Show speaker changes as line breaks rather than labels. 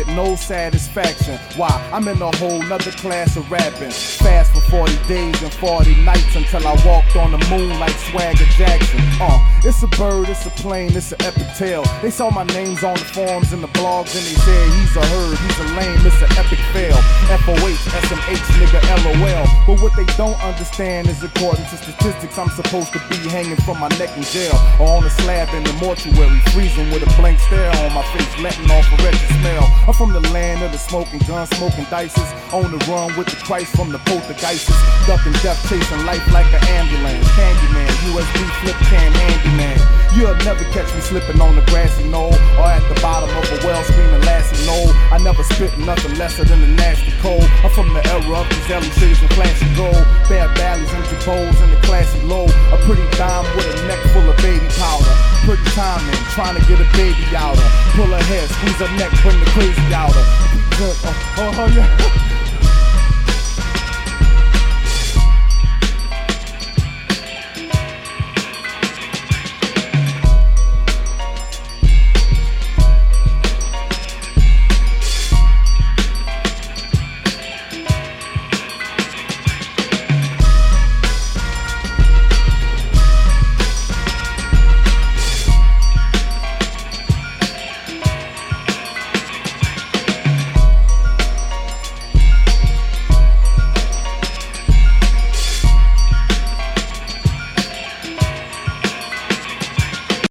no satisfaction. Why? I'm in a whole nother class of rapping. Fast for 40 days and 40 nights until I walked on the moon like Swagger Jackson. It's a bird, it's a plane, it's an epic tale. They saw my names on the forums and the blogs and they said he's a herd, he's a lame, it's an epic fail. FOH, SMH, nigga, LOL. But what they don't understand is according to statistics, I'm supposed to be hanging from my neck in jail or on a slab in the mortuary, freezing with a blank stare on my face, letting off a wretched smell. I'm from the land of the smoking guns, smoking dices, on the run with the Christ from the poltergeists, ducking death, chasing life like an ambulance. Candyman, USB flip cam handyman. You'll never catch me slipping on the grassy knoll or at the bottom of a well screaming Lassie no. I never spit nothing lesser than a nasty cold. I'm from the era of these Ellie shades and flashy gold, bare valleys, empty bowls, and the classy low. A pretty dime with a neck full of baby powder. Pretty timing, trying to get a baby out her. Pull her hair, squeeze her neck, bring the crazy out her. Yeah.